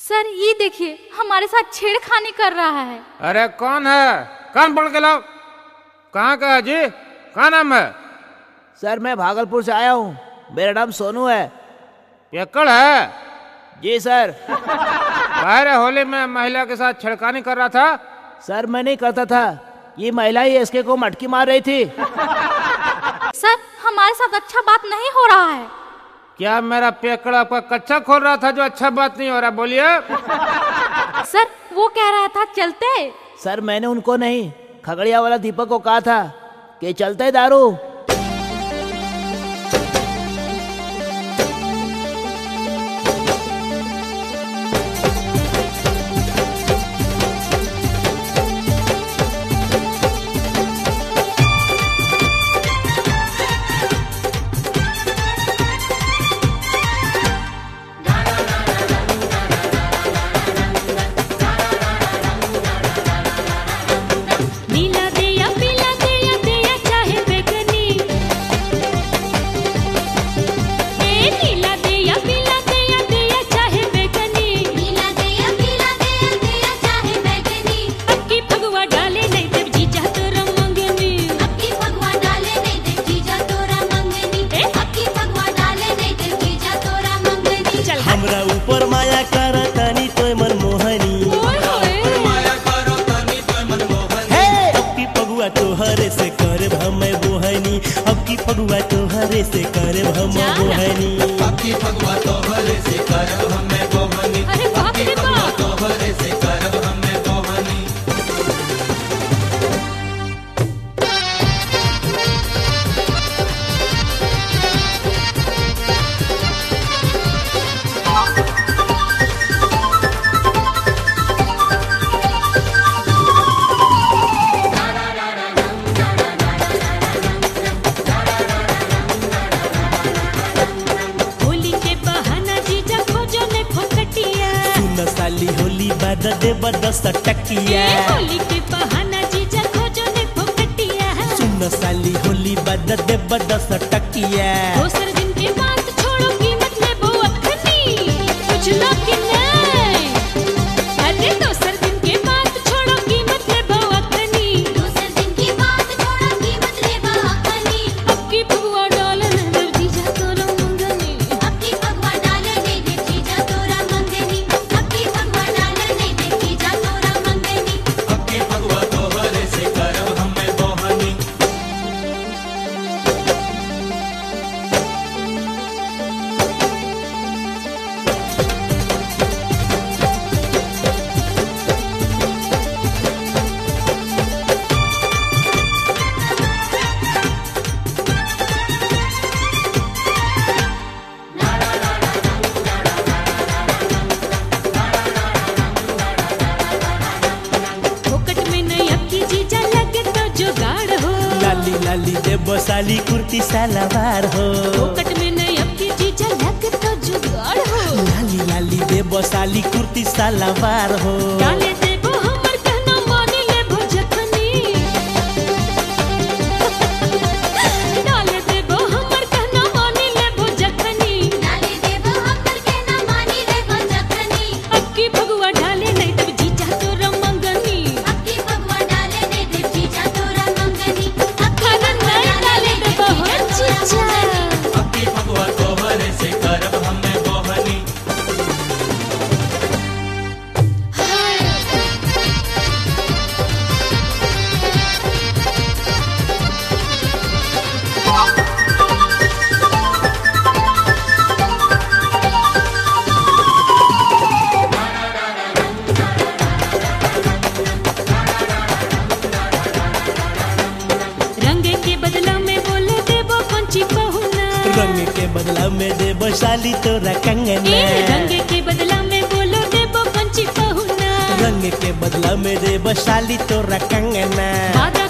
सर ये देखिए हमारे साथ छेड़खानी कर रहा है। अरे कौन है? कान पकड़ के लाओ। कहाँ का है जी? क्या नाम है? सर मैं भागलपुर से आया हूँ, मेरा नाम सोनू है। पियक्कड़ है? जी सर। बाहर होली में महिला के साथ छेड़खानी कर रहा था? सर मैं नहीं करता था, ये महिला ही इसके को मटकी मार रही थी। सर हमारे साथ अच्छा बात नहीं हो रहा है। क्या मेरा पियक्कड़ आपका कच्चा खोल रहा था जो अच्छा बात नहीं हो रहा? बोलिए। सर वो कह रहा था चलते। सर मैंने उनको नहीं, खगड़िया वाला दीपक को कहा था कि चलते दारू। हमरा ऊपर माया करो तनी तोय मनमोहनी, अब की पगुआ तोहरे से करब हमें बोहनी, अब की पगुआ तोहरे से करब हम बोहनी, अब की पगुआ तोहरे से करब हमें बोहनी, अब की पगुआ तोहरे से करब हमें बोहनी। साली होली बाद दे बदस टकिया, होली के बहाना जीजा खोजो ने फोकटिया, सुन साली होली बाद दे बदस टकिया। दोसर दिन के बात छोड़ो कीमत ले बो अखनी, बुझलो कि नहीं? अरे दोसर दिन के बात छोड़ो कीमत ले बो अखनी, दोसर दिन की बात छोड़ो कीमत ले बो अखनी। अब की भगवा डाले ने जीजा तोरा मंगनी, अब की भगवा डाले ने जीजा तोरा मंगनी, अब की भगवा डाले ने जीजा तोरा मंगनी, अब की भगवा तोहरे से करब हमें बोहनी। लाली लाली दे बसाली कुर्ती सलवार हो, फोकट में नहीं अब की जीजा लग तो जुगाड़ हो, लाली लाली दे बसाली कुर्ती सलवार हो। डाले देबो हमर कहना मानी लेबो जखनी, डाले देबो हमर कहना मानी लेबो जखनी, डाले देबो हमर कहना मानी लेबो जखनी। अब की भगवा डाले नहीं तब जीजा तोरा मंगनी, अब की भगवा डाले नहीं तब जीजा तोरा मंगनी, अब खाना नहीं डाले देबो हो जीजा, अब की भगवा तोहरे से करब हमें बोहनी। रंग के बदला में बोले देबो पंची पहुना, रंग के बदला में दे बसाली तोरा कंगना, रंग के बदला में बोलो देबो पंची पहुना, रंग के बदला में दे बसाली तोरा कंगना। वादा